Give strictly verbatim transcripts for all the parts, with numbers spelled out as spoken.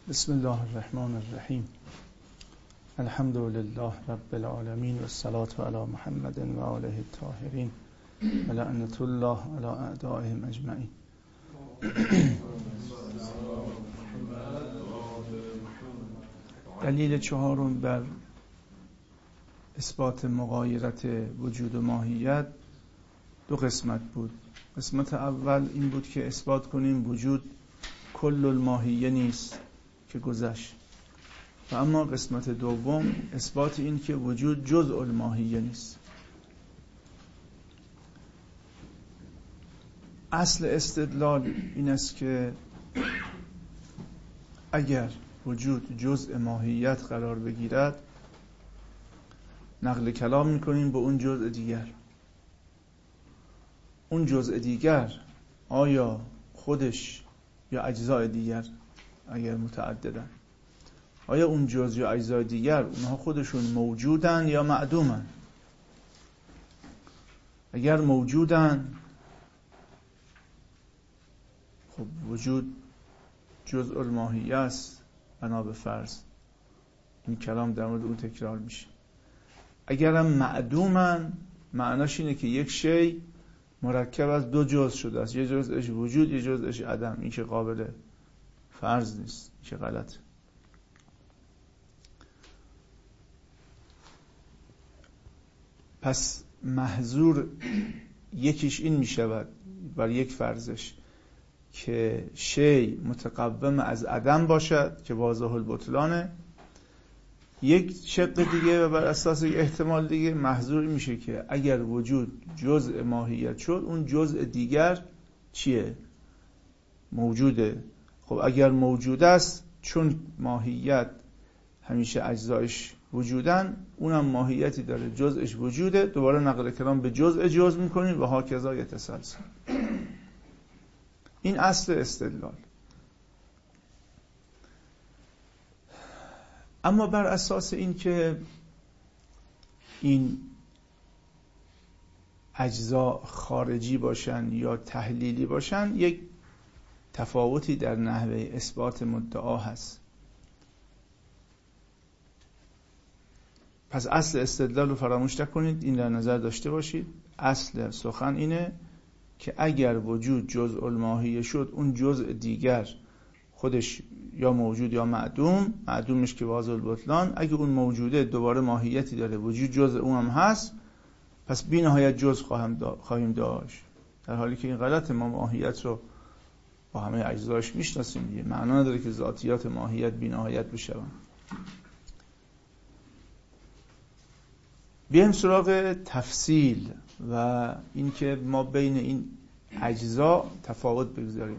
بسم الله الرحمن الرحیم. الحمد لله رب العالمین و الصلاة علی محمد و آله الطاهرین و لعنة الله علی اعدائهم اجمعین. دلیل چهارم بر اثبات مغایرت وجود و ماهیت دو قسمت بود. قسمت اول این بود که اثبات کنیم وجود کل الماهیه نیست که گذشت، و اما قسمت دوم اثبات این که وجود جزء الماهیه نیست. اصل استدلال این است که اگر وجود جزء ماهیت قرار بگیرد، نقل کلام میکنیم به اون جزء دیگر. اون جزء دیگر آیا خودش یا اجزای دیگر اگر متعددن، آیا اون جزء یا اجزای دیگر اونها خودشون موجودن یا معدومن؟ اگر موجودن، خب وجود جزء الماهیه است بنا به فرض. این کلام در مورد اون تکرار میشه. اگرم معدومن، معناش اینه که یک شی مرکب از دو جزء شده است، یه جزءش وجود یه جزءش عدم. این که قابل فرض نیست، این که غلطه. پس محظور یکیش این می شود بر یک فرضش که شی متقوم از عدم باشد که واضح البطلانه. یک شق دیگه و بر اساس یک احتمال دیگه محظور میشه که اگر وجود جزء ماهیت شد، اون جزء دیگر چیه؟ موجوده. خب اگر موجود است، چون ماهیت همیشه اجزایش وجودن، اونم ماهیتی داره، جزءش وجوده. دوباره نقل کلام به جزء جزء میکنیم و هاکذا یتسلسل. این اصل استدلال. اما بر اساس این که این اجزا خارجی باشن یا تحلیلی باشن، یک تفاوتی در نحوه اثبات مدعا هست. پس اصل استدلال رو فراموش نکنید، این در نظر داشته باشید. اصل سخن اینه که اگر وجود جزء الماهیه شد، اون جزء دیگر خودش یا موجود یا معدوم، معدومش که واضح البطلان. اگه اون موجوده دوباره ماهیتی داره، وجود جزء اون هم هست، پس بی نهایت جزء خواهیم داشت. در حالی که این غلط. ما ماهیت رو با همه اجزاش میشناسیم دیگه. معنا نداره که ذاتیات ماهیت بی نهایت بشون. بیایم سراغ تفصیل و اینکه ما بین این اجزا تفاوت بگذاریم.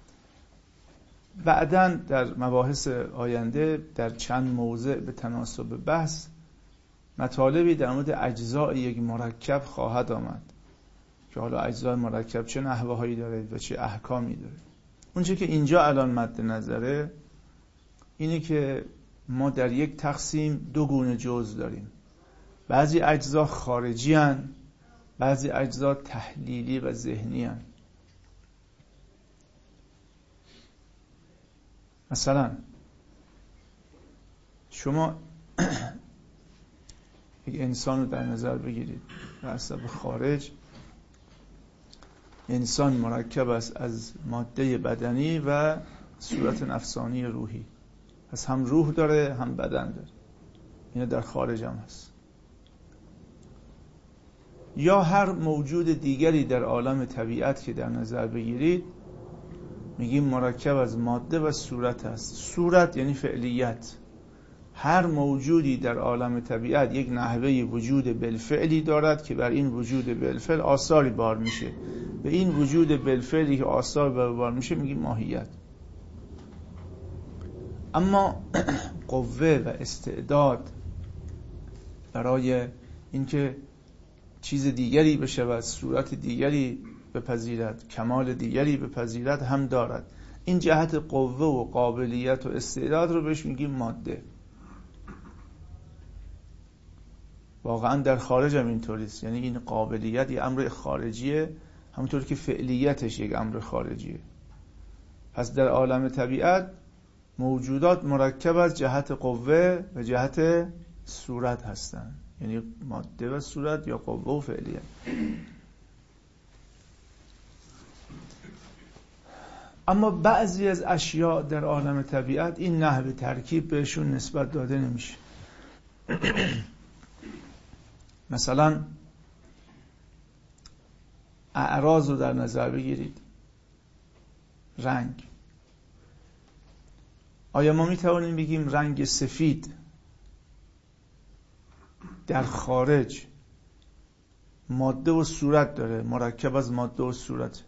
بعداً در مباحث آینده در چند موضع به تناسب بحث مطالبی در مورد اجزای یک مرکب خواهد آمد که حالا اجزای مرکب چه نحوه هایی داره و چه احکامی داره. اونچه که اینجا الان مد نظره اینه که ما در یک تقسیم دو گونه جزء داریم. بعضی اجزا خارجی هن، بعضی اجزا تحلیلی و ذهنی هن. مثلا شما یک انسان رو در نظر بگیرید به حسب خارج. انسان مرکب است از ماده بدنی و صورت نفسانی روحی. پس هم روح داره هم بدن داره. این در خارج هم هست. یا هر موجود دیگری در عالم طبیعت که در نظر بگیرید، میگیم مرکب از ماده و صورت است. صورت یعنی فعلیت. هر موجودی در عالم طبیعت یک نحوه وجود بالفعلی دارد که بر این وجود بالفعل آثاری بار میشه. به این وجود بالفعلی که آثار بار میشه میگیم ماهیت. اما قوه و استعداد برای اینکه چیز دیگری بشود، صورت دیگری بپذیرد، کمال دیگری بپذیرد هم دارد. این جهت قوه و قابلیت و استعداد رو بهش میگیم ماده. واقعا در خارج هم اینطوریست. یعنی این قابلیت یه امر خارجیه، همونطور که فعلیتش یک امر خارجیه. پس در عالم طبیعت موجودات مرکب از جهت قوه و جهت صورت هستند، یعنی ماده و صورت یا قوه و فعلیت. اما بعضی از اشیاء در عالم طبیعت این نحوه ترکیب بهشون نسبت داده نمیشه. مثلا اعراض رو در نظر بگیرید. رنگ، آیا ما میتوانیم بگیم رنگ سفید در خارج ماده و صورت داره، مرکب از ماده و صورت؟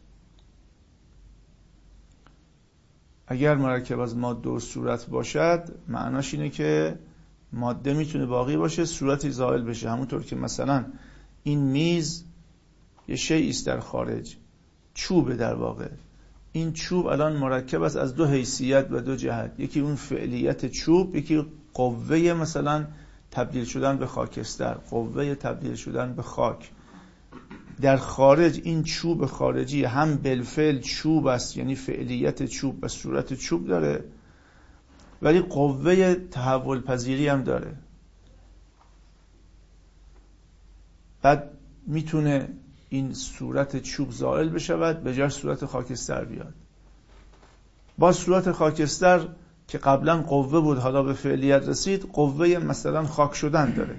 اگر مرکب از ماده و صورت باشد معناش اینه که ماده میتونه باقی باشه، صورتی زائل بشه. همونطور که مثلا این میز یه شیئی است در خارج، چوبه در واقع. این چوب الان مرکب است از دو حیثیت و دو جهت، یکی اون فعلیت چوب، یکی قوه مثلا تبدیل شدن به خاکستر، قوه تبدیل شدن به خاک. در خارج این چوب خارجی هم بالفعل چوب است، یعنی فعلیت چوب و صورت چوب داره، ولی قوه تحول پذیری هم داره. بعد میتونه این صورت چوب زائل بشود، به جای صورت خاکستر بیاد. با صورت خاکستر که قبلا قوه بود حالا به فعلیت رسید، قوه مثلا خاک شدن داره.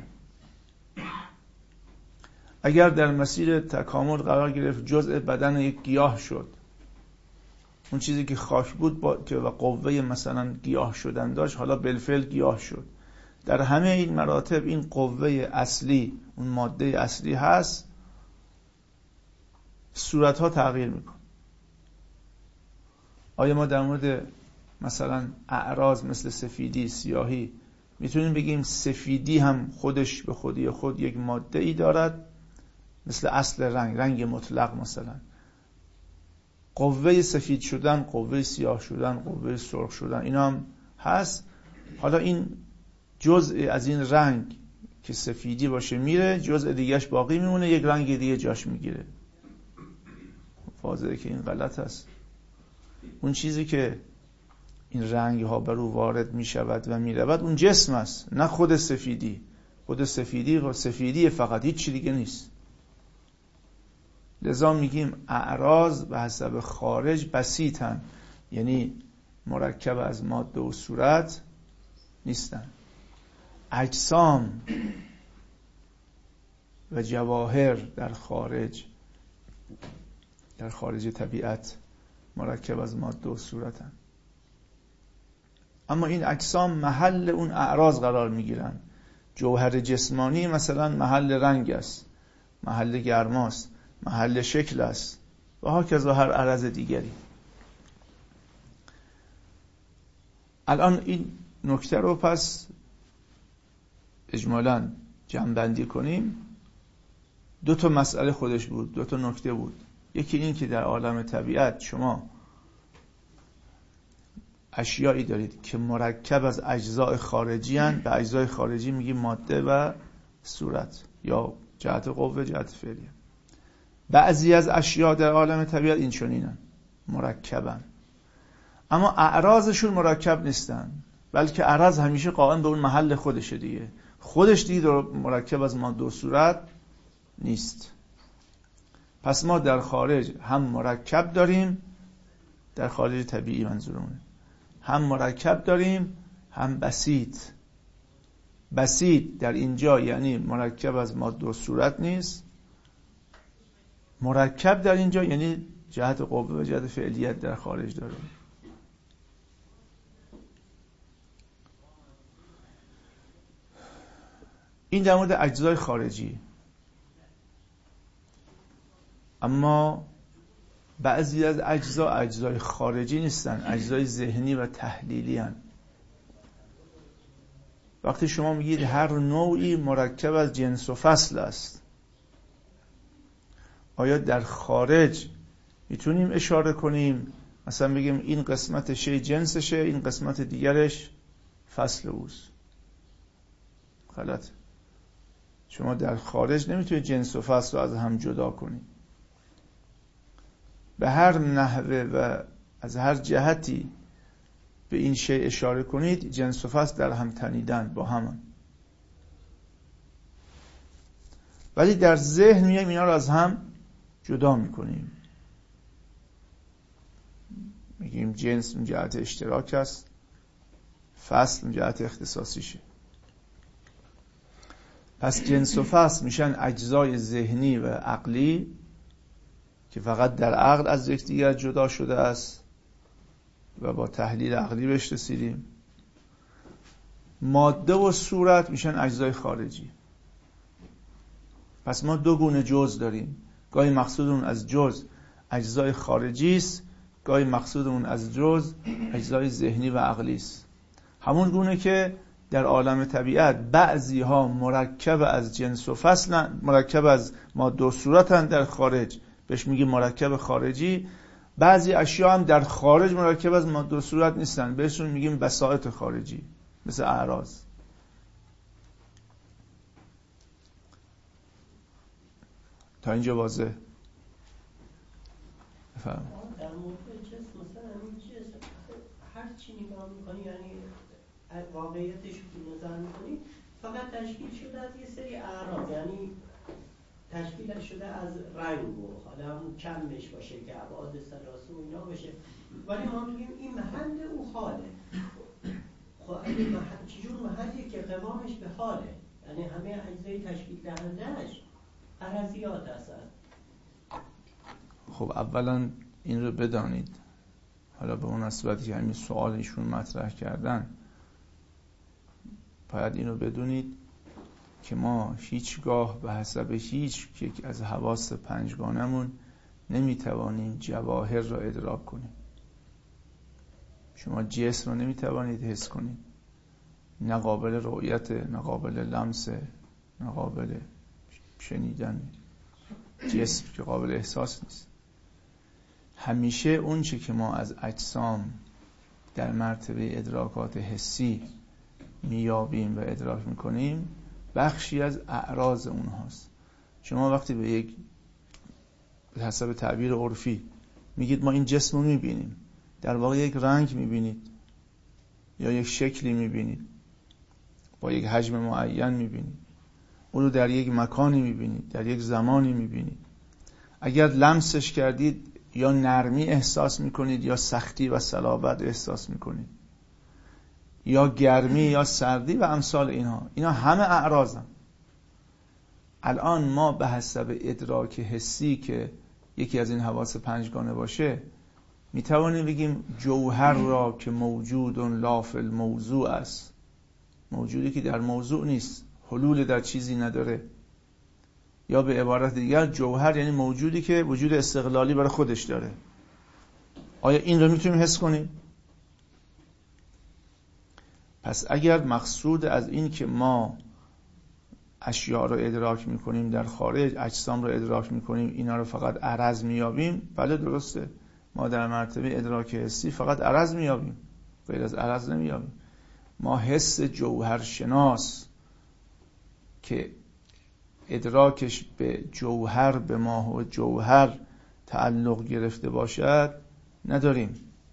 اگر در مسیر تکامل قرار گرفت جزء بدن یک گیاه شد، اون چیزی که خاک بود با که و قوه مثلا گیاه شدن داشت حالا بالفعل گیاه شد. در همه این مراتب این قوه اصلی، اون ماده اصلی هست، صورتها تغییر میکنه. آیا ما در مورد مثلا اعراض مثل سفیدی، سیاهی میتونیم بگیم سفیدی هم خودش به خودی خود یک ماده ای دارد مثل اصل رنگ، رنگ مطلق مثلا؟ قوه سفید شدن، قوه سیاه شدن، قوه سرخ شدن اینا هم هست. حالا این جزء از این رنگ که سفیدی باشه میره، جزء دیگهش باقی میمونه، یک رنگ دیگه جاش میگیره. واضحه که این غلط است. اون چیزی که این رنگ ها بر او وارد می شود و می رود اون جسم است، نه خود سفیدی. خود سفیدی و سفیدی فقط، هیچ چیز دیگه نیست. لذا میگیم اعراض به حسب خارج بسیطن، یعنی مرکب از ماده و صورت نیستن. اجسام و جواهر در خارج در خارج طبیعت مرکب از ماده و صورتن. اما این اجسام محل اون اعراض قرار میگیرن. جوهر جسمانی مثلا محل رنگ است، محل گرماست، محل شکل است و هاکذا هر عرض دیگری. الان این نکته رو پس اجمالاً جمع‌بندی کنیم. دو تا مسئله خودش بود، دو تا نکته بود. یکی این که در عالم طبیعت شما اشیایی دارید که مرکب از اجزای خارجی هستند. به اجزای خارجی میگیم ماده و صورت یا جهت قوه، جهت فعلیه. بعضی از اشیاء در عالم طبیعت این چنینن، مرکبن. اما اعراضشون مرکب نیستن، بلکه اعراض همیشه قائم به اون محل خودشه دیگه. خودش دیگه مرکب از ماده و صورت نیست. پس ما در خارج هم مرکب داریم، در خارج طبیعی منظورمونه، هم مرکب داریم هم بسیط. بسیط در اینجا یعنی مرکب از ماده و صورت نیست، مرکب در اینجا یعنی جهت قوه و جهت فعلیت در خارج داره. این در مورد اجزای خارجی. اما بعضی از اجزا اجزای خارجی نیستن، اجزای ذهنی و تحلیلی هستند. وقتی شما میگید هر نوعی مرکب از جنس و فصل است، آیا در خارج میتونیم اشاره کنیم مثلا بگیم این قسمت شی جنسشه، این قسمت دیگرش فصل اوست؟ غلط. شما در خارج نمیتونید جنس و فصل رو از هم جدا کنید. به هر نحوه و از هر جهتی به این شی اشاره کنید، جنس و فصل در هم تنیدن با هم. ولی در ذهن میایم اینا رو از هم جدا میکنیم، میگیم جنس من جهت اشتراک است، فصل من جهت اختصاصیشه. پس جنس و فصل میشن اجزای ذهنی و عقلی که فقط در عقل از یکدیگر جدا شده است و با تحلیل عقلی بهش رسیدیم. ماده و صورت میشن اجزای خارجی. پس ما دو گونه جزء داریم، گاهی مقصودمون از جزء اجزای خارجی است، گاهی مقصودمون از جزء اجزای ذهنی و عقلی است. همون گونه که در عالم طبیعت بعضی ها مرکب از جنس و فصل، مرکب از ماده و صورتن در خارج، بهش میگیم مرکب خارجی. بعضی اشیاء هم در خارج مرکب از ماده و صورت نیستن، بهشون میگیم بساط خارجی، مثل اعراض. تا اینجا واضح؟ بفرمایید. در مورد جسم مثلا این جسم هر چی نگاه میکنی، یعنی واقعیتش نظر میکنی، فقط تشکیل شده از یه سری اعراض، یعنی تشکیل شده از رنگ و حالا همون کمش باشه که ابعاد ثلاثه و اینا باشه، ولی ما میگیم این محل او حاله. خب اگه محل چجور محلی که قوامش به حاله، یعنی همه اجزای تشکیل دهندهش عرضیات هستن. خب اولا این رو بدانید، حالا به اون نسبتی که همین سوال ایشون مطرح کردن، باید این رو بدونید که ما هیچگاه به حسب هیچ یک از حواس پنجگانمون نمیتوانیم جواهر را ادراک کنیم. شما جسم رو نمیتوانید حس کنید، نه قابل رؤیت، نه قابل لمس، نه قابل شنیدن. جسم که قابل احساس نیست. همیشه اون چی که ما از اجسام در مرتبه ادراکات حسی میابیم و ادراک میکنیم بخشی از اعراض اونهاست. شما وقتی به یک، به حسب تعبیر عرفی میگید ما این جسم رو میبینیم، در واقع یک رنگ میبینید یا یک شکلی میبینید، با یک حجم معین میبینید، اون رو در یک مکانی میبینید، در یک زمانی میبینید. اگر لمسش کردید یا نرمی احساس میکنید یا سختی و صلابت احساس میکنید، یا گرمی یا سردی و امثال اینها. اینا همه اعراضن. الان ما به حسب ادراک حسی که یکی از این حواس پنجگانه باشه میتوانیم بگیم جوهر را که موجود لا فی الموضوع است، موجودی که در موضوع نیست، حلول در چیزی نداره. یا به عبارت دیگر جوهر یعنی موجودی که وجود استقلالی برای خودش داره. آیا این رو میتونیم حس کنیم؟ پس اگر مقصود از این که ما اشیاء رو ادراک میکنیم در خارج، اجسام رو ادراک میکنیم، اینا رو فقط عرض میابیم، بله درسته. ما در مرتبه ادراک حسی فقط عرض میابیم، غیر از عرض نمیابیم. ما حس جوهر شناس که ادراکش به جوهر، به ماه و جوهر تعلق گرفته باشد نداریم.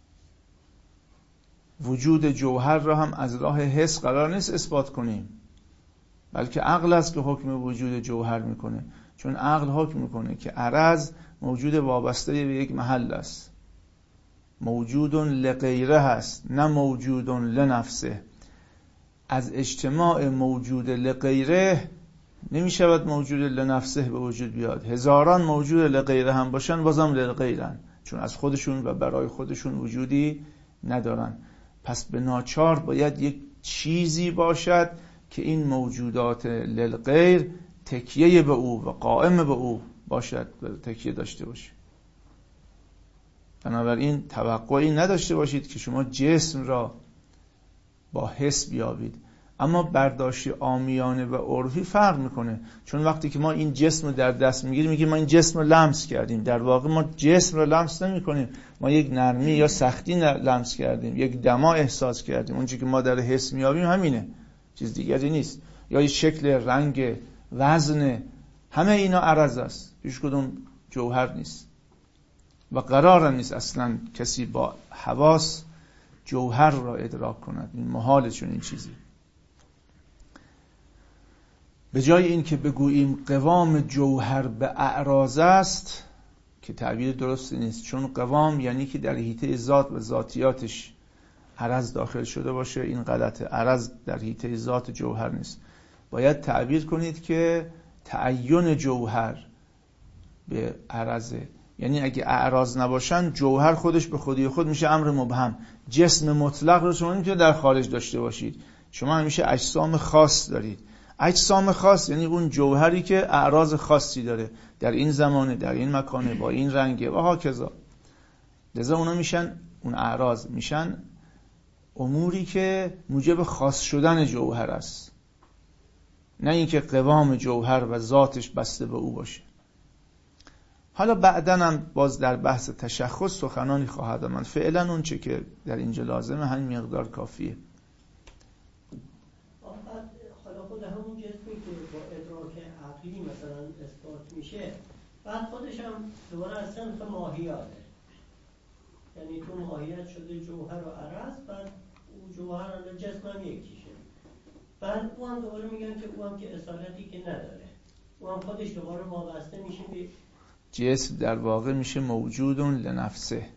وجود جوهر را هم از راه حس قرار نیست اثبات کنیم، بلکه عقل است که حکم وجود جوهر میکنه. چون عقل حکم میکنه که عرض موجود وابسته به یک محل است، موجود لغیره هست، نه موجود لنفسه. از اجتماع موجود لغیره نمیشود موجود لنفسه به وجود بیاد. هزاران موجود لغیره هم باشن بازم لغیرن، چون از خودشون و برای خودشون وجودی ندارن. پس به ناچار باید یک چیزی باشد که این موجودات للغیر تکیه به او و قائم به او باشد، تکیه داشته باشه. بنابراین توقعی نداشته باشید که شما جسم را با حس بیابید. اما برداشت عامیانه و عرفی فرق میکنه، چون وقتی که ما این جسم رو در دست میگیریم میگیم ما این جسم رو لمس کردیم، در واقع ما جسم رو لمس نمی کنیم. ما یک نرمی یا سختی لمس کردیم، یک دما احساس کردیم. اون چیزی که ما در حس میابیم همینه، چیز دیگری نیست. یا یک شکل، رنگ، وزن، همه اینا عرض است، هیچ کدوم جوهر نیست. و قرار نیست اصلا کسی با حواس جوهر را ادراک کند. این محال چون این چیزی. به جای این که بگوییم قوام جوهر به اعراض است که تعبیر درستی نیست، چون قوام یعنی که در حیطه ذات و ذاتیاتش عرض داخل شده باشه، این غلطه. عرض در حیطه ذات جوهر نیست. باید تعبیر کنید که تعین جوهر به عرضه، یعنی اگه اعراض نباشن جوهر خودش به خودی خود میشه امر مبهم. جسم مطلق رو شما نمیتونید در خارج داشته باشید. شما همیشه اجسام خاص دارید. اجسام خاص یعنی اون جوهری که اعراض خاصی داره، در این زمانه، در این مکانه، با این رنگه و هاکذا. لذا اونا میشن، اون اعراض میشن اموری که موجب خاص شدن جوهر است، نه اینکه قوام جوهر و ذاتش بسته به او باشه. حالا بعدن هم باز در بحث تشخص سخنانی خواهد آمد. فعلا اون چه که در اینجا لازمه همین مقدار کافیه. حالا خود همون جسمی که با ادراک عقلی مثلا اثبات میشه، بعد خودش هم دوباره از صنف ماهیاته، یعنی تو ماهیت شده جوهر و عرض، بعد او جوهر و جسم هم یکیشه. بعد او هم دوباره میگن که او هم که اصالتی که نداره، او هم خودش دوباره وابسته میشه به جسم. در واقع میشه موجودون لنفسه.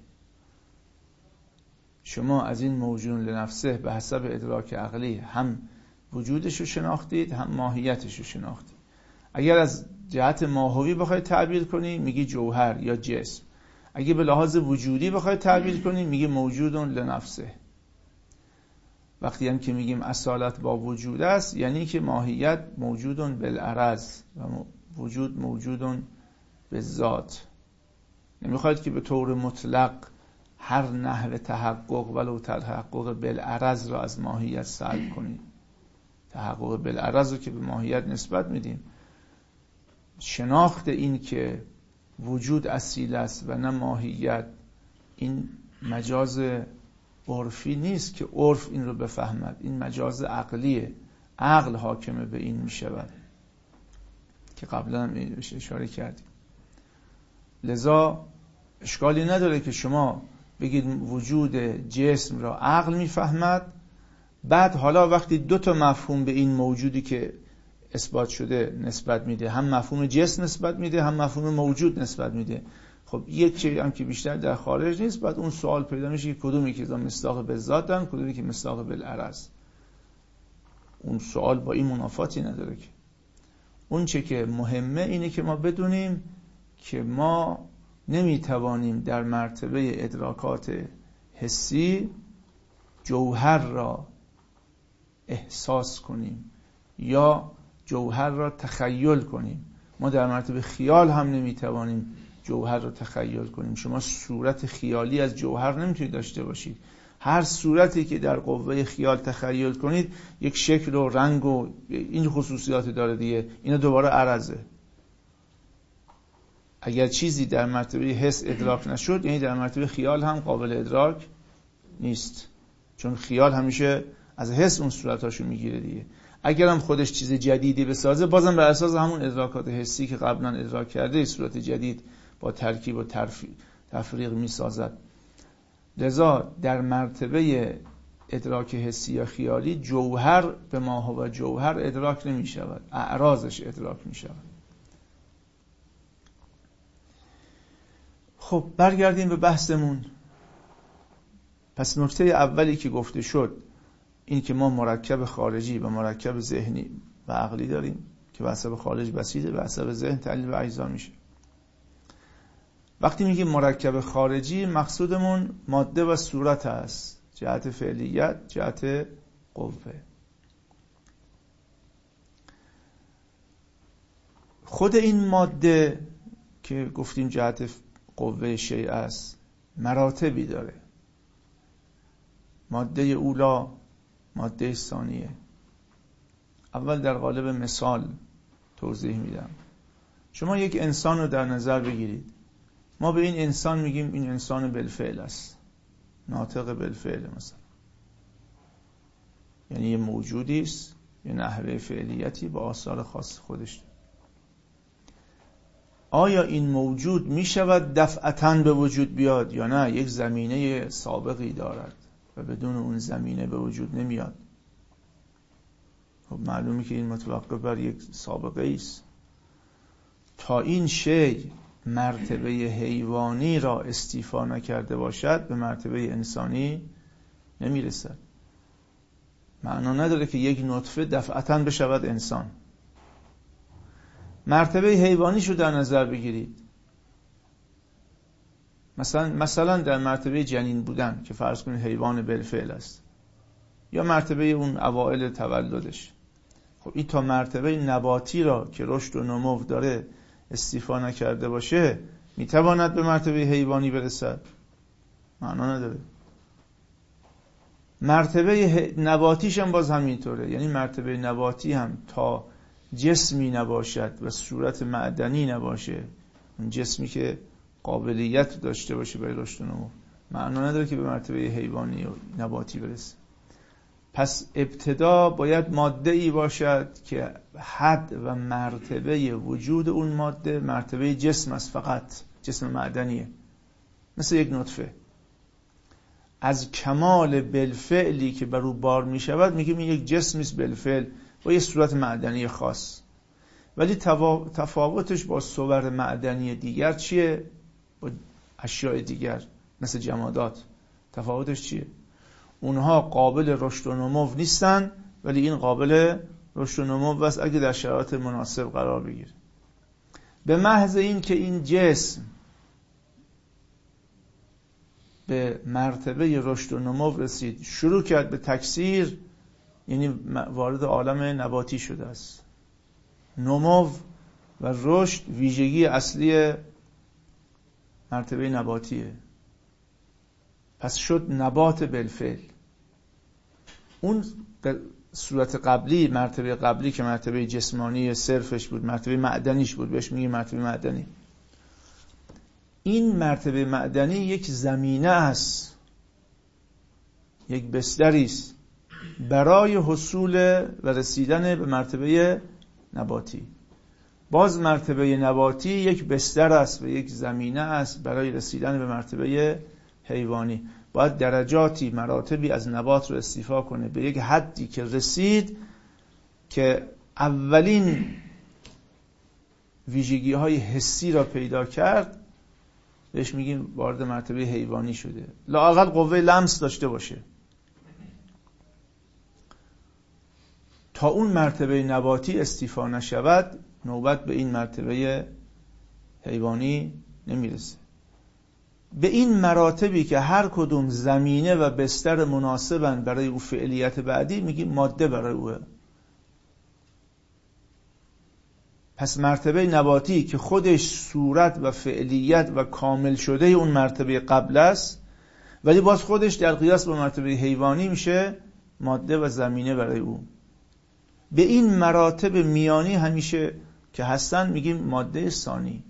شما از این موجودون لنفسه به حسب ادراک عقلی هم وجودش رو شناختید، هم ماهیتش رو شناختید. اگر از جهت ماهوی بخواید تعبیر کنی میگی جوهر یا جسم. اگه به لحاظ وجودی بخواید تعبیر کنی میگی موجودون لنفسه. وقتی هم که میگیم اصالت با وجود است، یعنی که ماهیت موجودون بالعرض و وجود موجودون به ذات. نمیخواید که به طور مطلق هر نحو تحقق ولو تحقق بالعرض را از ماهیت سلب کنید. تحقق بالعرض رو که به ماهیت نسبت میدیم. شناخت این که وجود اصیل است و نه ماهیت، این مجاز عرفی نیست که عرف این رو بفهمد. این مجاز عقلیه. عقل حاکمه به این میشود که قبلا هم اشاره کردیم. لذا اشکالی نداره که شما بگید وجود جسم را عقل میفهمد، بعد حالا وقتی دو تا مفهوم به این موجودی که اثبات شده نسبت میده، هم مفهوم جسم نسبت میده، هم مفهوم موجود نسبت میده، خب یک چیزی هم که بیشتر در خارج نیست، بعد اون سوال پیدا میشه که کدومی که مصداق به ذات دارن، کدومی که مصداق بالعرض. اون سوال با این منافاتی نداره. که اون چه که مهمه اینه که ما بدونیم که ما نمیتوانیم در مرتبه ادراکات حسی جوهر را احساس کنیم یا جوهر را تخیل کنیم. ما در مرتبه خیال هم نمیتوانیم جوهر را تخیل کنیم. شما صورت خیالی از جوهر نمیتونید داشته باشید. هر صورتی که در قوه خیال تخیل کنید یک شکل و رنگ و این خصوصیات داره دیگه. اینا دوباره عرضه. اگر چیزی در مرتبه حس ادراک نشد، یعنی در مرتبه خیال هم قابل ادراک نیست، چون خیال همیشه از حس اون صورتاشو میگیره دیگه. اگر هم خودش چیز جدیدی بسازه، بازم بر اساس همون ادراکات حسی که قبلا ادراک کرده صورت جدید با ترکیب و تفریق میسازد. لذا در مرتبه ادراک حسی یا خیالی جوهر به ما هو جوهر ادراک نمی شود، اعراضش ادراک می شود. خب برگردیم به بحثمون. پس نکته اولی که گفته شد این که ما مرکب خارجی و مرکب ذهنی و عقلی داریم که به حسب خارج بسیطه، به حسب ذهن تعلیل و اجزا میشه. وقتی میگیم مرکب خارجی، مقصودمون ماده و صورت است، جهت فعلیت، جهت قوه. خود این ماده که گفتیم جهت قوه شیء است مراتبی داره. ماده اولا، ماده ثانیه. اول در قالب مثال توضیح میدم. شما یک انسان رو در نظر بگیرید. ما به این انسان میگیم این انسان بالفعل است، ناطق بالفعل مثلا، یعنی یه موجودی است، یه نحوه فعلیتی با آثار خاص خودش داره. آیا این موجود میشود دفعتاً به وجود بیاد یا نه؟ یک زمینه سابقی دارد و بدون اون زمینه به وجود نمیاد. خب معلومه که این متوقف بر یک سابقه است. تا این شی مرتبه حیوانی را استیفا نکرده باشد به مرتبه انسانی نمیرسد. معنا نداره که یک نطفه دفعتاً بشود انسان. مرتبه حیوانیشو در نظر بگیرید. مثلا مثلا در مرتبه جنین بودن که فرض کنید حیوان بالفعل است، یا مرتبه اون اوائل تولدش. خب این تا مرتبه نباتی را که رشد و نمو داره استیفا نکرده باشه میتواند به مرتبه حیوانی برسد؟ معنا نداره. مرتبه نباتیش هم باز همینطوره. یعنی مرتبه نباتی هم تا جسمی نباشد و صورت معدنی نباشه، اون جسمی که قابلیت داشته باشه برای رشد و نمو، معنا نداره که به مرتبه حیوانی و نباتی برسه. پس ابتدا باید ماده ای باشد که حد و مرتبه وجود اون ماده مرتبه جسم است، فقط جسم معدنیه، مثل یک نطفه. از کمال بالفعلی که بر او بار می شود میگیم این یک جسمی است بالفعل با یه صورت معدنی خاص. ولی تفاوتش با صور معدنی دیگر چیه؟ با اشیاء دیگر مثل جمادات تفاوتش چیه؟ اونها قابل رشد و نمو نیستن، ولی این قابل رشد و نمو است اگه در شرایط مناسب قرار بگیره. به محض این که این جسم به مرتبه رشد و نمو رسید، شروع کرد به تکثیر، یعنی وارد عالم نباتی شده است. نمو و رشد ویژگی اصلی مرتبه نباتیه. پس شد نبات بالفعل. اون صورت قبلی، مرتبه قبلی که مرتبه جسمانی صرفش بود، مرتبه معدنیش بود، بهش میگه مرتبه معدنی. این مرتبه معدنی یک زمینه است، یک بستری است برای حصول و رسیدن به مرتبه نباتی. باز مرتبه نباتی یک بستر است و یک زمینه است برای رسیدن به مرتبه حیوانی. باید درجاتی، مراتبی از نبات رو استیفا کنه به یک حدی که رسید که اولین ویژگی های حسی را پیدا کرد، بهش میگیم وارد مرتبه حیوانی شده. لااقل قوه لمس داشته باشه. تا اون مرتبه نباتی استیفا نشود نوبت به این مرتبه حیوانی نمیرسه. به این مراتبی که هر کدوم زمینه و بستر مناسبن برای او فعلیت بعدی میگیم ماده برای اوه. پس مرتبه نباتی که خودش صورت و فعلیت و کامل شده اون مرتبه قبل است، ولی باز خودش در قیاس با مرتبه حیوانی میشه ماده و زمینه برای او. به این مراتب میانی همیشه که هستن میگیم ماده ثانی.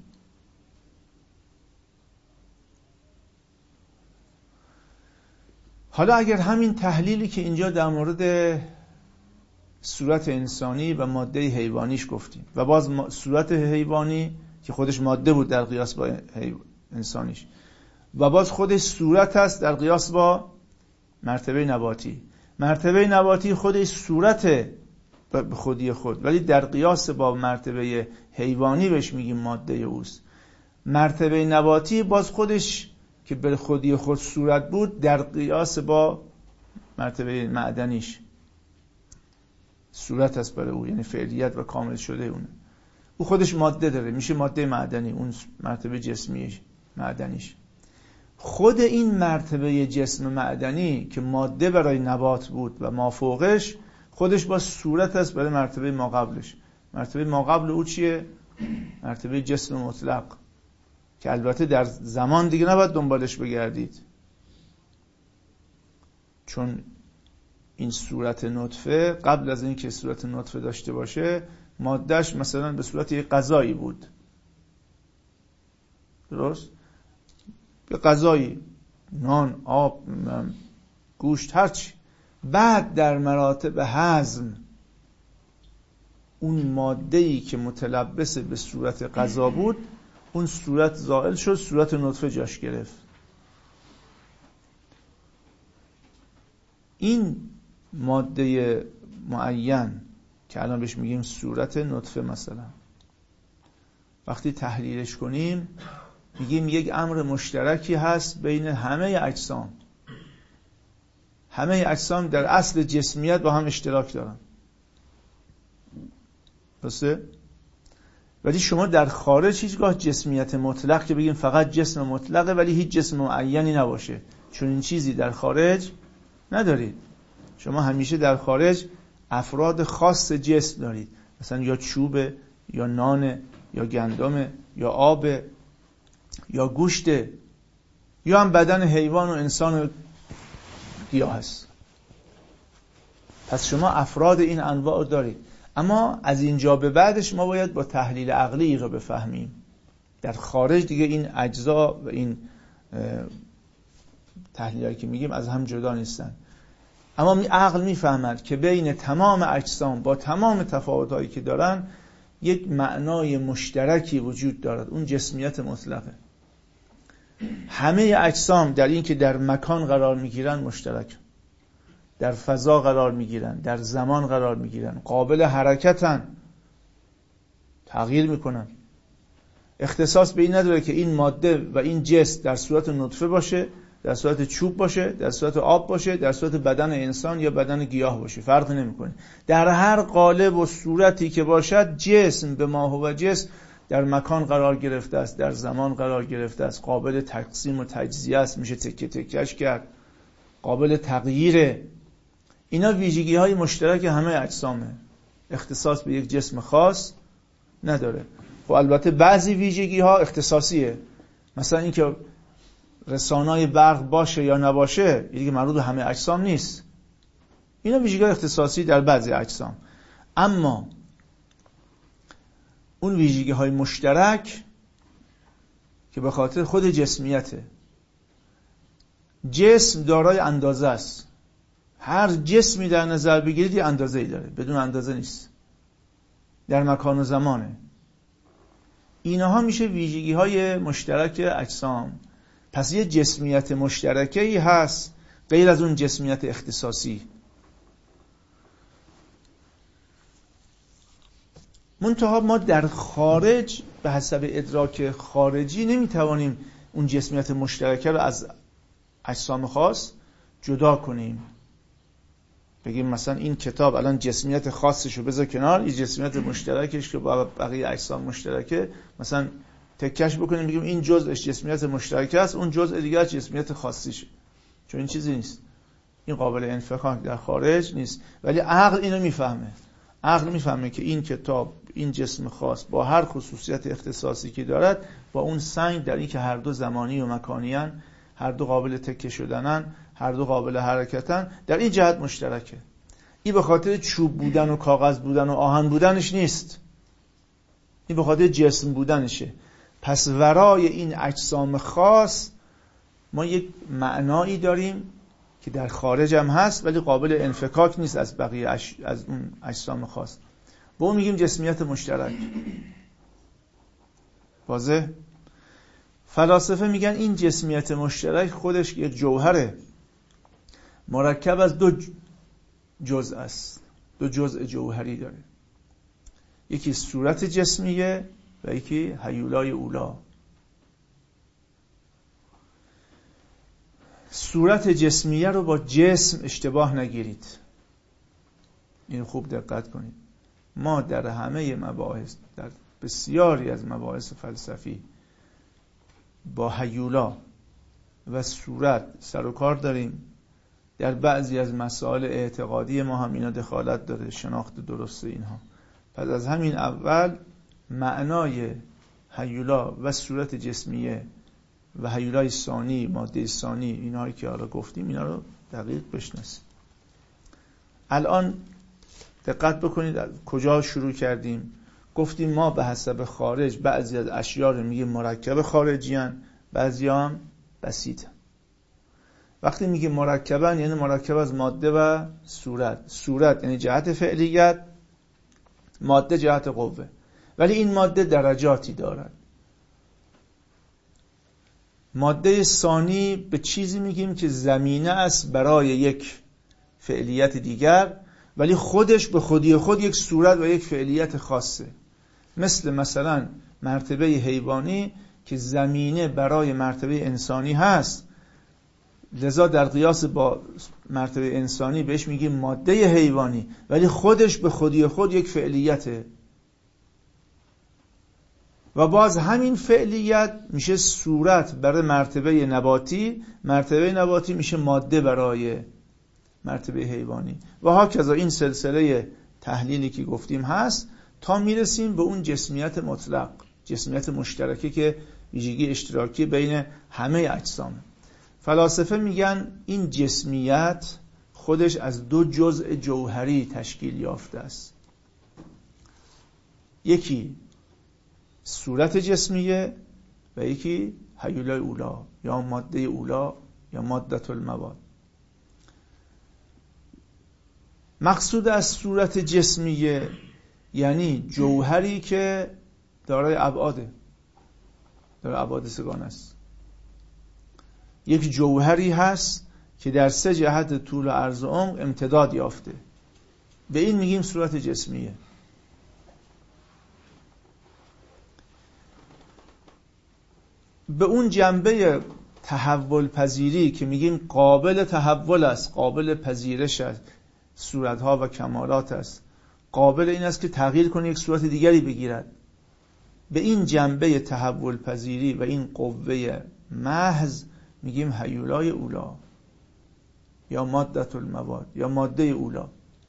حالا اگر همین تحلیلی که اینجا در مورد صورت انسانی و ماده حیوانیش گفتیم و باز صورت حیوانی که خودش ماده بود در قیاس با انسانیش و باز خودش صورت هست در قیاس با مرتبه نباتی. مرتبه نباتی خودش صورت به خودی خود، ولی در قیاس با مرتبه حیوانی بهش میگیم ماده اوست. مرتبه نباتی باز خودش که به خودی خود صورت بود در قیاس با مرتبه معدنیش صورت هست برای او، یعنی فعلیت و کامل شده اونه. او خودش ماده داره، میشه ماده معدنی، اون مرتبه جسمیش معدنیش. خود این مرتبه جسم معدنی که ماده برای نبات بود و ما فوقش، خودش با صورت هست برای مرتبه ما قبلش. مرتبه ما قبل او چیه؟ مرتبه جسم مطلق که البته در زمان دیگه نباید دنبالش بگردید، چون این صورت نطفه قبل از این که صورت نطفه داشته باشه مادهش مثلا به صورت یک غذایی بود، درست؟ به غذایی، نان، آب، گوشت، هرچی. بعد در مراتب هضم اون ماده‌ای که متلبس به صورت غذا بود اون صورت زائل شد، صورت نطفه جاش گرفت. این ماده معین که الان بهش میگیم صورت نطفه، مثلا وقتی تحلیلش کنیم میگیم یک امر مشترکی هست بین همه اجسام. همه اجسام در اصل جسمیت با هم اشتراک دارن، درسته؟ ولی شما در خارج هیچگاه جسمیت مطلق که بگیم فقط جسم مطلقه ولی هیچ جسم معینی نباشه، چون این چیزی در خارج ندارید. شما همیشه در خارج افراد خاص جسم دارید، مثلا یا چوب، یا نان، یا گندم، یا آب، یا گوشت، یا هم بدن حیوان و انسان و گیاه هست. پس شما افراد این انواع دارید. اما از اینجا به بعدش ما باید با تحلیل عقلی رو بفهمیم. در خارج دیگه این اجزا و این تحلیلایی که میگیم از هم جدا نیستن. اما عقل میفهمد که بین تمام اجسام با تمام تفاوتایی که دارن یک معنای مشترکی وجود دارد، اون جسمیت مطلقه. همه اجسام در این که در مکان قرار میگیرن مشترک، در فضا قرار میگیرن، در زمان قرار میگیرن، قابل حرکتن، تغییر میکنن. اختصاص به این نداره که این ماده و این جسم در صورت نطفه باشه، در صورت چوب باشه، در صورت آب باشه، در صورت بدن انسان یا بدن گیاه باشه، فرقی نمیکنه. در هر قالب و صورتی که باشد جسم به ما هو جسم در مکان قرار گرفته است، در زمان قرار گرفته است، قابل تقسیم و تجزیه است، میشه تکه تکش کرد، قابل تغییره. اینا ویژگی های مشترک همه اجسامه، اختصاص به یک جسم خاص نداره. خب البته بعضی ویژگی ها اختصاصیه، مثلا اینکه رسانه‌ی برق باشه یا نباشه دیگه مربوط به همه اجسام نیست. اینا ویژگی اختصاصی در بعضی اجسام. اما اون ویژگی های مشترک که به خاطر خود جسمیته، جسم دارای اندازه است. هر جسمی در نظر بگیرید یه اندازه‌ای داره، بدون اندازه نیست، در مکان و زمانه. اینها میشه ویژگی های مشترک اجسام. پس یه جسمیت مشترکی هست غیر از اون جسمیت اختصاصی. منتها ما در خارج به حسب ادراک خارجی نمیتوانیم اون جسمیت مشترکه رو از اجسام خاص جدا کنیم. بگیم مثلا این کتاب الان جسمیت خاصش رو بذار کنار، این جسمیت مشترکش که با بقیه اجسام مشترکه مثلا تکش بکنیم بگیم این جزءش جسمیت مشترکه است، اون جزء دیگه جسمیت خاصیشه. چون این چیزی نیست، این قابل انفکاک در خارج نیست. ولی عقل اینو میفهمه. عقل میفهمه که این کتاب، این جسم خاص با هر خصوصیت اختصاصی که دارد، با اون سنگ در این که هر دو زمانی و مکانیان، هر دو قابل تکه شدنن، هر دو قابل حرکتن، در این جهت مشترکه. این به خاطر چوب بودن و کاغذ بودن و آهن بودنش نیست، این به خاطر جسم بودنشه. پس ورای این اجسام خاص ما یک معنایی داریم که در خارج هم هست ولی قابل انفکاک نیست از بقیه اش... از اون اجسام خاص. به اون میگیم جسمیت مشترک. واضح؟ فلاسفه میگن این جسمیت مشترک خودش یک جوهره، مرکب از دو جزء است، دو جزء جوهری داره. یکی صورت جسمیه و یکی هیولای اولا. صورت جسمیه رو با جسم اشتباه نگیرید، این خوب دقت کنید. ما در همه مباحث، در بسیاری از مباحث فلسفی با هیولا و صورت سر و کار داریم. در بعضی از مسائل اعتقادی ما هم اینا دخالت داره، شناخت درسته اینها. پس از همین اول معنای هیولا و صورت جسمیه و هیولای ثانی، ماده ثانی، اینهایی که حالا گفتیم اینا رو دقیق بشناسید. الان دقت بکنید کجا شروع کردیم. گفتیم ما به حسب خارج بعضی از اشیاء رو میگیم مرکب خارجیان، بعضی هم بسیط. وقتی میگیم مرکبن یعنی مرکب از ماده و صورت. صورت یعنی جهت فعلیت، ماده جهت قوه. ولی این ماده درجاتی دارد. ماده ثانی به چیزی میگیم که زمینه است برای یک فعلیت دیگر، ولی خودش به خودی خود یک صورت و یک فعلیت خاصه. مثل مثلا مرتبه حیوانی که زمینه برای مرتبه انسانی هست، لذا در قیاس با مرتبه انسانی بهش میگیم ماده حیوانی، ولی خودش به خودی خود یک فعلیته. و باز همین فعلیت میشه صورت برای مرتبه نباتی، مرتبه نباتی میشه ماده برای مرتبه حیوانی و هاکذا. این سلسله تحلیلی که گفتیم هست تا میرسیم به اون جسمیت مطلق، جسمیت مشترکی که ویژگی اشتراکی بین همه اجسامه. فلاسفه میگن این جسمیت خودش از دو جزء جوهری تشکیل یافته است. یکی صورت جسمیه و یکی هیولای اولا یا ماده اولا یا مادة المواد. مقصود از صورت جسمیه یعنی جوهری که دارای ابعاده، دارای ابعاد سگانه است. یک جوهری هست که در سه جهت طول و عرض و عمق امتداد یافته، به این میگیم صورت جسمیه. به اون جنبه تحول پذیری که میگیم قابل تحول است، قابل پذیرش است، صورتها و کمالات است، قابل این است که تغییر کنه یک صورت دیگری بگیرد، به این جنبه تحول پذیری و این قوه محض میگیم هیولای اولا یا مادة المواد یا ماده اولا.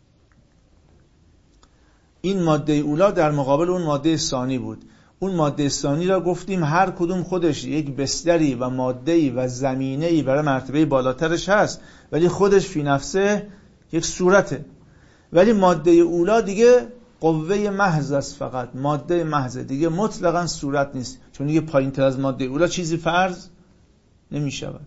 این ماده اولا در مقابل اون ماده ثانی بود. اون ماده ثانی را گفتیم هر کدوم خودش یک بستری و ماده‌ای و زمینه‌ای برای مرتبه بالاترش هست، ولی خودش فی نفسه یک صورته. ولی ماده اولا دیگه قوه محض است، فقط ماده محض، دیگه مطلقاً صورت نیست، چون دیگه پایین تر از ماده اولا چیزی فرض نمی شود.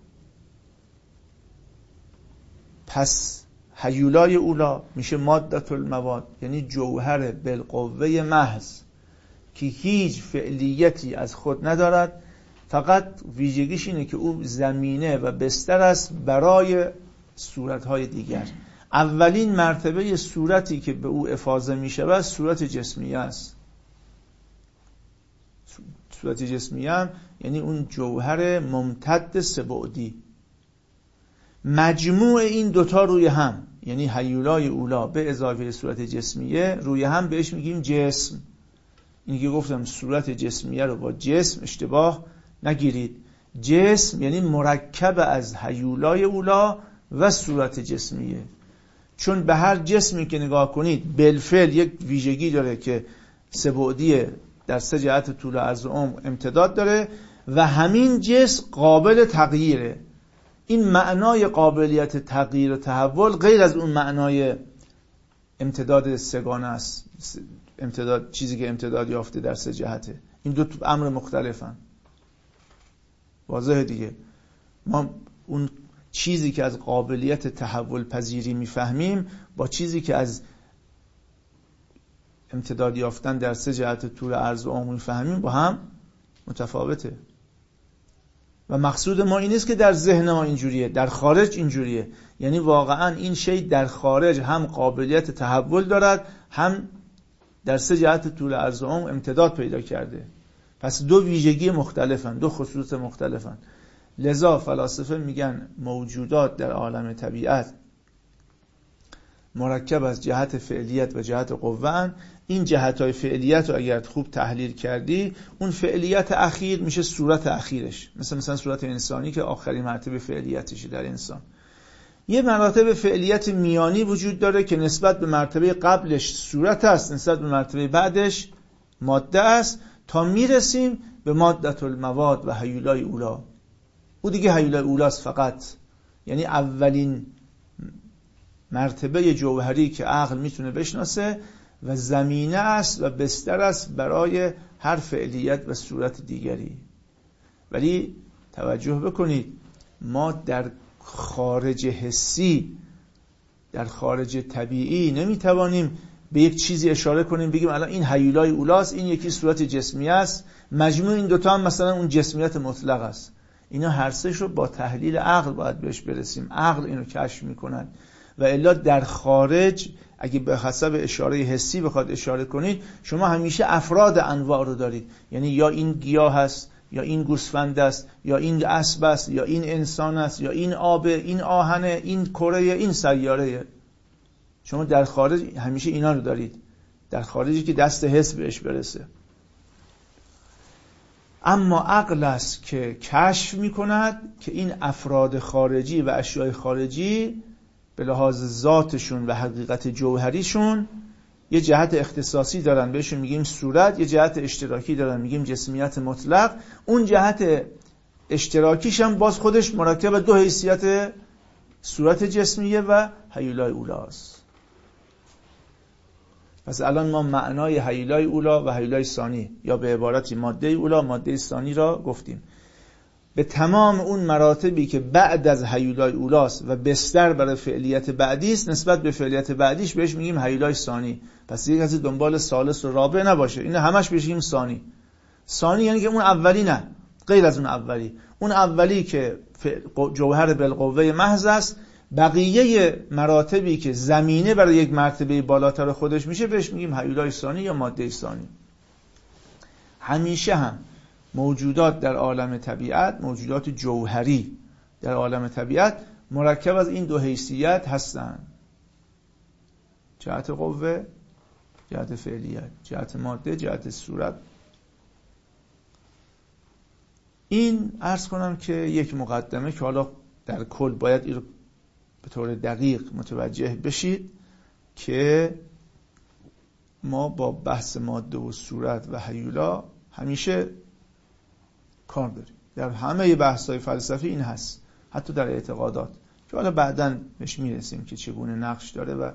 پس هیولای اولا میشه مادة المواد، یعنی جوهر بالقوه محض که هیچ فعلیتی از خود ندارد، فقط ویژگیش اینه که او زمینه و بستر است برای صورتهای دیگر. اولین مرتبه صورتی که به او افاضه می شود صورت جسمیه است. صورت جسمیه هم یعنی اون جوهر ممتد سه‌بعدی. مجموع این دوتا روی هم، یعنی هیولای اولا به اضافه صورت جسمیه روی هم، بهش میگیم جسم. اینی که گفتم صورت جسمیه رو با جسم اشتباه نگیرید. جسم یعنی مرکب از هیولای اولا و صورت جسمیه، چون به هر جسمی که نگاه کنید بالفعل یک ویژگی داره که سه‌بعدی در سه جهت طول و عرض و عمق امتداد داره و همین جسم قابل تغییره. این معنای قابلیت تغییر و تحول غیر از اون معنای امتداد سگانه است، امتداد چیزی که امتداد یافته در سه جهته. این دو امر مختلفن. واضحه دیگه. ما اون چیزی که از قابلیت تحول پذیری میفهمیم با چیزی که از امتداد یافتن در سه جهت طول عرض و عمق میفهمیم با هم متفاوته. و مقصود ما این نیست که در ذهن ما اینجوریه، در خارج اینجوریه. یعنی واقعا این شی در خارج هم قابلیت تحول دارد، هم در سه جهت طول عرض و عمق امتداد پیدا کرده. پس دو ویژگی مختلفن، دو خصوص مختلفن. لذا فلاسفه میگن موجودات در عالم طبیعت مرکب از جهت فعلیت و جهت قوه. این جهت‌های فعلیت رو اگر خوب تحلیل کردی، اون فعلیت اخیر میشه صورت اخیرش، مثل مثلا صورت انسانی که آخرین مرتبه فعلیتشه در انسان. یه مراتب فعلیت میانی وجود داره که نسبت به مرتبه قبلش صورت است، نسبت به مرتبه بعدش ماده است، تا میرسیم به مادة المواد و هیولای اولا. او دیگه هیولای اولاست فقط، یعنی اولین مرتبه جوهری که عقل میتونه بشناسه و زمینه است و بستر است برای هر فعلیت و صورت دیگری. ولی توجه بکنید، ما در خارج حسی، در خارج طبیعی نمیتوانیم به یک چیزی اشاره کنیم بگیم الان این هیولای اولاست، این یکی صورت جسمی است، مجموع این دوتا هم مثلا اون جسمیت مطلق است. اینا هر سه‌شو با تحلیل عقل باید بهش برسیم. عقل اینو کشف میکنن و الا در خارج اگه به حسب اشاره حسی بخواد اشاره کنید، شما همیشه افراد انواع رو دارید. یعنی یا این گیاه هست، یا این گوسفند است، یا این اسب است، یا این انسان است، یا این آب، این آهنه، این کره، این سیاره. شما در خارج همیشه اینا رو دارید، در خارجی که دست حس بهش برسه. اما عقل است که کشف میکند که این افراد خارجی و اشیاء خارجی به لحاظ ذاتشون و حقیقت جوهریشون یه جهت اختصاصی دارن، بهشون میگیم صورت، یه جهت اشتراکی دارن، میگیم جسمیت مطلق. اون جهت اشتراکیش هم باز خودش مرکب دو حیثیت صورت جسمیه و هیولای اولاست. پس الان ما معنای هیولای اولا و هیولای ثانی، یا به عبارتی ماده اولا ماده ثانی را گفتیم. به تمام اون مراتبی که بعد از هیولای اولاست و بستر برای فعلیت بعدی است، نسبت به فعلیت بعدیش بهش میگیم هیولای ثانی. پس یک کسی دنبال ثالث و رابع نباشه، این همش بهش میگیم ثانی. ثانی یعنی که اون اولی نه، غیر از اون اولی. اون اولی که جوهر بالقوه محض است، بقیه مراتبی که زمینه برای یک مرتبه بالاتر خودش میشه بهش میگیم هیولای ثانی یا ماده ثانی. همیشه هم موجودات در عالم طبیعت، موجودات جوهری در عالم طبیعت مرکب از این دو حیثیت هستند: جهت قوه، جهت فعلیت، جهت ماده، جهت صورت. این عرض کنم که یک مقدمه که حالا در کل باید این رو به طور دقیق متوجه بشید که ما با بحث ماده و صورت و هیولا همیشه کار داریم. در همه بحث‌های فلسفی این هست، حتی در اعتقادات که حالا بعداً بهش میرسیم که چگونه نقش داره و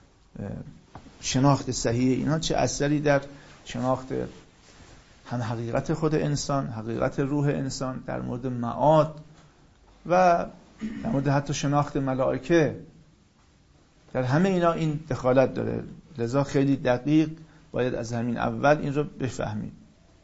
شناخت صحیح اینا چه اثری در شناخت هم حقیقت خود انسان، حقیقت روح انسان، در مورد معاد و در مورد حتی شناخت ملائکه، در همه اینا این دخالت داره. لذا خیلی دقیق باید از همین اول این رو بفهمید.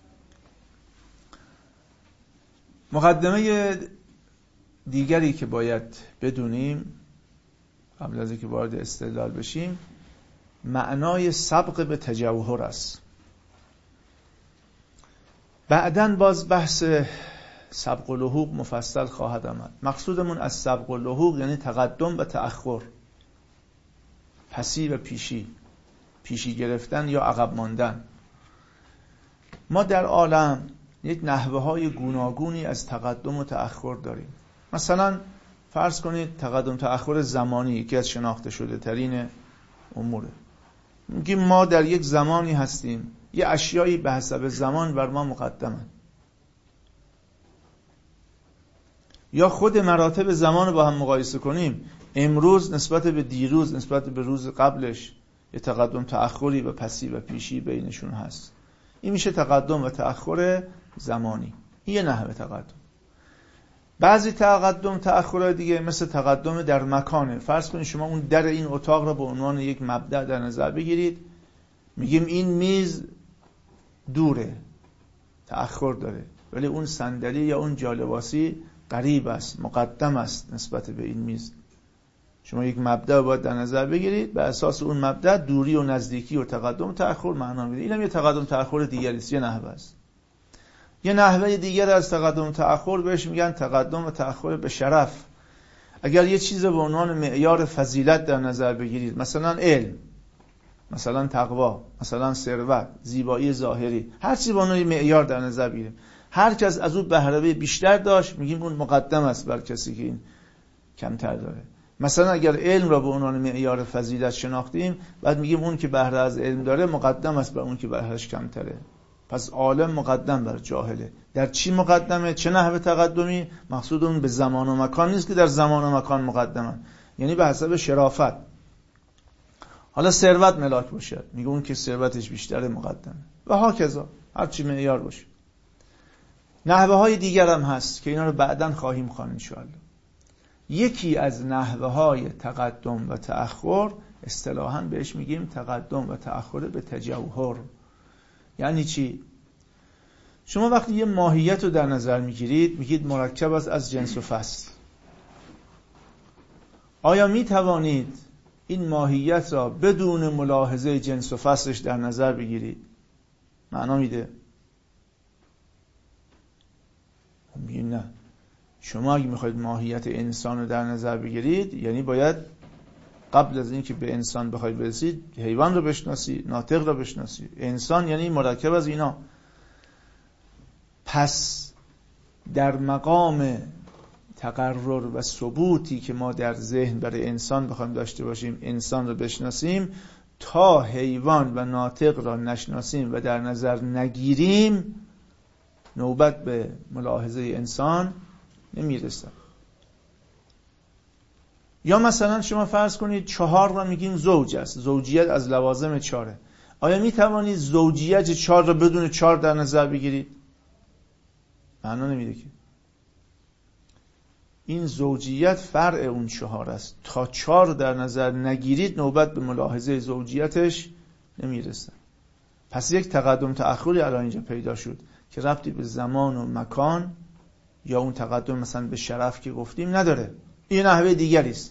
مقدمه دیگری که باید بدونیم قبل از اینکه وارد استدلال بشیم، معنای سبق به تجوهر است. بعداً باز بحث سبق و لحوق مفصل خواهد آمد. مقصودمون از سبق و لحوق یعنی تقدم و تأخر، پسی و پیشی، پیشی گرفتن یا عقب ماندن. ما در عالم یک نحوه های گوناگونی از تقدم و تأخر داریم. مثلا فرض کنید تقدم تأخر زمانی یکی از شناخته شده ترین اموره. میگیم ما در یک زمانی هستیم، یه اشیایی به حسب زمان بر ما مقدمن، یا خود مراتب زمان رو با هم مقایسه کنیم. امروز نسبت به دیروز، نسبت به روز قبلش یه تقدم تأخری و پسی و پیشی بینشون هست. این میشه تقدم و تأخر زمانی. این یه نحوه تقدم. بعضی تقدم تأخرهای دیگه مثل تقدم در مکانه. فرض کنید شما اون در این اتاق را به عنوان یک مبدأ در نظر بگیرید، میگیم این میز دوره، تأخر داره، ولی اون صندلی یا اون جالباسی قریب است، مقدم است نسبت به این میز. شما یک مبدأ باید در نظر بگیرید، به اساس اون مبدأ دوری و نزدیکی و تقدم و تأخر معنا میده. اینم یه تقدم تأخر دیگری است، یه نحوه است. یه نحوه دیگر از تقدم و تأخر بهش میگن تقدم و تأخر به شرف. اگر یه چیز به عنوان معیار فضیلت در نظر بگیرید، مثلا علم، مثلا تقوا، مثلا ثروت، زیبایی ظاهری، هر چیزی به عنوان معیار در نظر بگیریم، هر کس از اون بهره بیشتر داشت میگیم اون مقدم است بر کسی که این کمتر داره. مثلا اگر علم را به عنوان معیار فضیلت شناختیم، بعد میگیم اون که بهره از علم داره مقدم است بر اون که بهرهش کمتره. پس عالم مقدم بر جاهله. در چی مقدمه؟ چه نحوه تقدمی؟ مقصود اون به زمان و مکان نیست که در زمان و مکان مقدمه، یعنی به حسب شرافت. حالا ثروت ملاک باشه، میگه اون که ثروتش بیشتره مقدمه، و هاکذا هر چی معیار باشه. نحوه های دیگر هم هست که اینا رو بعداً خواهیم خوان ان شاء الله. یکی از نحوه های تقدم و تأخر اصطلاحاً بهش میگیم تقدم و تأخر به تجوهر. یعنی چی؟ شما وقتی یه ماهیت رو در نظر میگیرید میگید مرکب است از جنس و فصل. آیا می توانید این ماهیت را بدون ملاحظه جنس و فصلش در نظر بگیرید، معنا میده؟ میگیم نه، شما اگه میخواید ماهیت انسان رو در نظر بگیرید یعنی باید قبل از اینکه به انسان بخواید برسید حیوان رو بشناسی، ناطق رو بشناسی. انسان یعنی مرکب از اینا. پس در مقام تقرر و ثبوتی که ما در ذهن برای انسان بخوایم داشته باشیم، انسان رو بشناسیم، تا حیوان و ناطق را نشناسیم و در نظر نگیریم نوبت به ملاحظه انسان نمیرسه. یا مثلا شما فرض کنید چهار را میگیم زوج است، زوجیت از لوازم چهاره. آیا میتوانید زوجیت چهار را بدون چهار در نظر بگیرید؟ معنا نمیده که. این زوجیت فرع اون چهار است، تا چهار در نظر نگیرید نوبت به ملاحظه زوجیتش نمیرسه. پس یک تقدم تأخری الان اینجا پیدا شد که ربطی به زمان و مکان یا اون تقدم مثلا به شرف که گفتیم نداره. این نحوه دیگری است.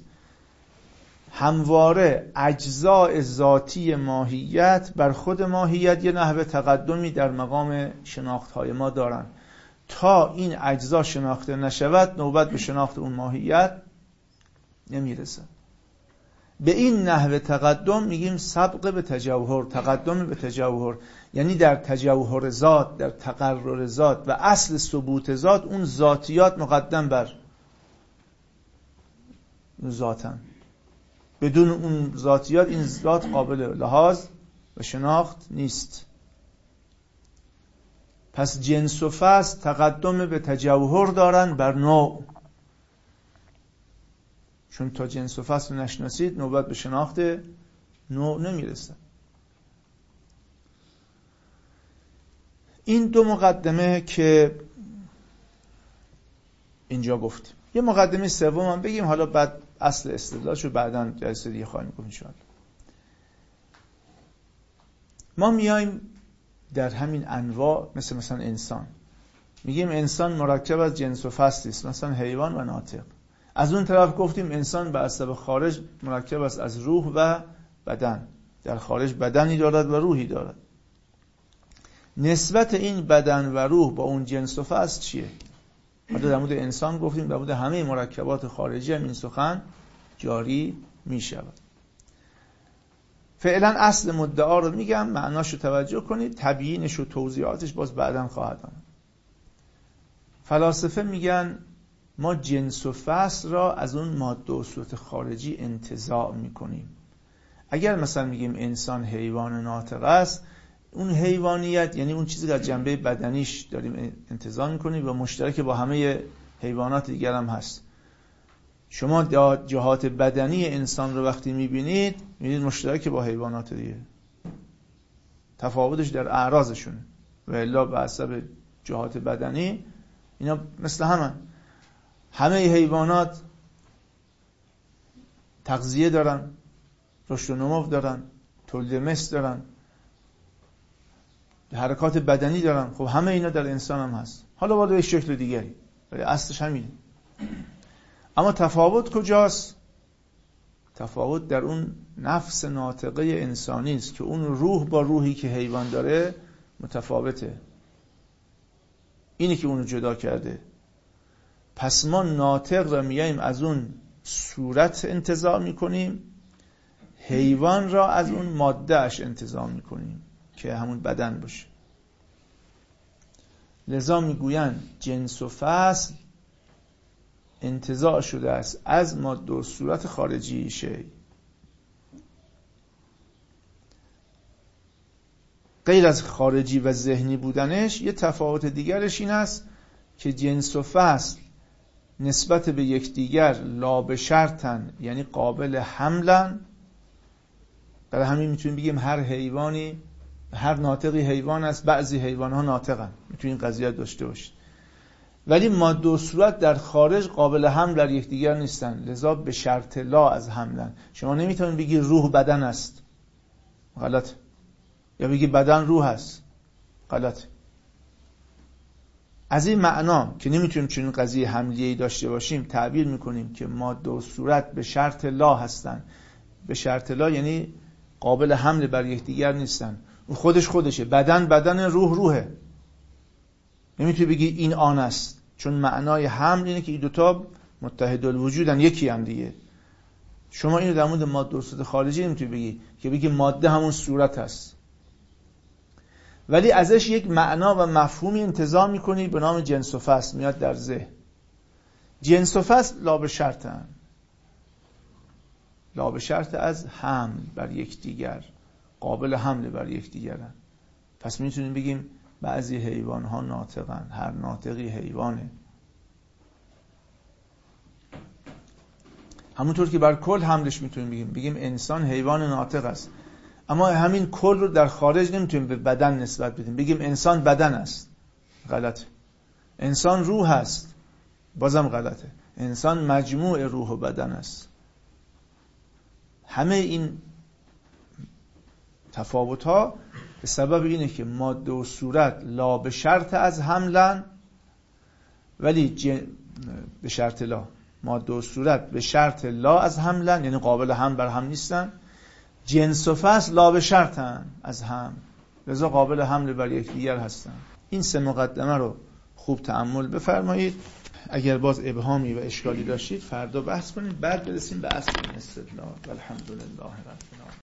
همواره اجزاء ذاتی ماهیت بر خود ماهیت یه نحوه تقدمی در مقام شناخت‌های ما دارن. تا این اجزا شناخته نشود نوبت به شناخت اون ماهیت نمیرسه. به این نحوه تقدم میگیم سبق به تجوهر، تقدم به تجوهر، یعنی در تجوهر ذات، در تقرر ذات و اصل ثبوت ذات اون ذاتیات مقدم بر ذاتن. بدون اون ذاتیات این ذات قابل لحاظ و شناخت نیست. پس جنس و فصل تقدم به تجوهر دارن بر نوع، چون تا جنس و فصل نشناسید نوبت به شناخت نوع نمیرسه. این دو مقدمه که اینجا گفتیم. یه مقدمه سوم هم بگیم، حالا بعد اصل استدلالشو بعداً جلسه دیگه خواهیم گفت ان شاء الله. ما میایم در همین انواع مثل مثلا انسان میگیم انسان مرکب از جنس و فصل است، مثلا حیوان و ناطق. از اون طرف گفتیم انسان به عصب خارج مرکب است از روح و بدن، در خارج بدنی دارد و روحی دارد. نسبت این بدن و روح با اون جنس و فصل چیه؟ حالا در مورد انسان گفتیم، در مورد همه مرکبات خارجی هم این سخن جاری می شود. فعلا اصل مدعا رو میگم، معناشو توجه کنید، تبیینش و توضیحاتش باز بعداً خواهد آمد. فلاسفه میگن ما جنس و فصل را از اون ماده و صورت خارجی انتزاع میکنیم. اگر مثلا میگیم انسان حیوان ناطق است، اون حیوانیت یعنی اون چیزی که از جنبه بدنیش داریم انتزاع میکنیم و مشترک با همه حیوانات دیگر هم هست. شما جهات بدنی انسان رو وقتی میبینید میبینید مشترک با حیوانات دیگه، تفاوتش در اعراضشونه و الا به حسب جهات بدنی اینا مثل همن. همه حیوانات تغذیه دارن، رشد و نمو دارن، تولید مثل دارن، حرکات بدنی دارن. خب همه اینا در انسان هم هست، حالا با به شکل دیگری، ولی اصلش همینه. اما تفاوت کجاست؟ تفاوت در اون نفس ناطقه انسانی است که اون روح با روحی که حیوان داره متفاوته. اینی که اونو جدا کرده. پس ما ناطق را میاییم از اون صورت انتزاع میکنیم، حیوان را از اون ماده اش انتزاع میکنیم که همون بدن باشه. لذا میگویند جنس و فصل انتزاع شده است از ماده و صورت خارجی شی. غیر از خارجی و ذهنی بودنش یه تفاوت دیگرش این است که جنس و فصل نسبت به یکدیگر لا به شرطن، یعنی قابل حملن. برای همین میتونیم بگیم هر حیوانی، هر ناطقی حیوان است، بعضی حیوان ها ناطقن، میتونیم قضیه داشته باشید. ولی ماده و صورت در خارج قابل حمل در یکدیگر نیستن، لذا به شرط لا از حملن. شما نمیتونید بگی روح بدن است، غلط، یا بگی بدن روح است، غلط. از این معنا که نمیتونیم چنین قضیه حملیه‌ای داشته باشیم تعبیر میکنیم که ماده و صورت به شرط لا هستن، به شرط لا یعنی قابل حمل بر یکدیگر نیستن. اون خودش خودشه، بدن بدن، روح روحه. نمیتونی بگی این آن است، چون معنای حمل اینه که این دوتا متحد الوجودن، یکی هم دیگه. شما اینو در مورد ماده و صورت خارجی نمیتونی بگی که بگی ماده همون صورت هست، ولی ازش یک معنا و مفهومی انتزاع میکنی به نام جنس و فصل میاد در ذهن. جنس و فصل لا به شرطن، لا به شرط از حمل بر یکدیگر، قابل حمل بر یکدیگرن. پس میتونیم بگیم بعضی حیوان ها ناطقن، هر ناطقی حیوانه. همونطور که بر کل حملش میتونیم بگیم بگیم انسان حیوان ناطق است، اما همین کل رو در خارج نمیتونیم به بدن نسبت بدیم بگیم انسان بدن است، غلطه. انسان روح است، بازم غلطه. انسان مجموع روح و بدن است. همه این تفاوت ها به سبب اینه که ماده و صورت لا به شرط از حملن، ولی جن... به شرط لا، ماده و صورت به شرط لا از حملن، یعنی قابل هم بر هم نیستن. جنس و فصل لا به شرطن از هم، لذا قابل حمل بر یکدیگر هستن. این سه مقدمه رو خوب تأمل بفرمایید. اگر باز ابهامی و اشکالی داشتید فردا بحث کنید، بعد برسیم به اصل این استدلال. والحمدلله رب العالمین.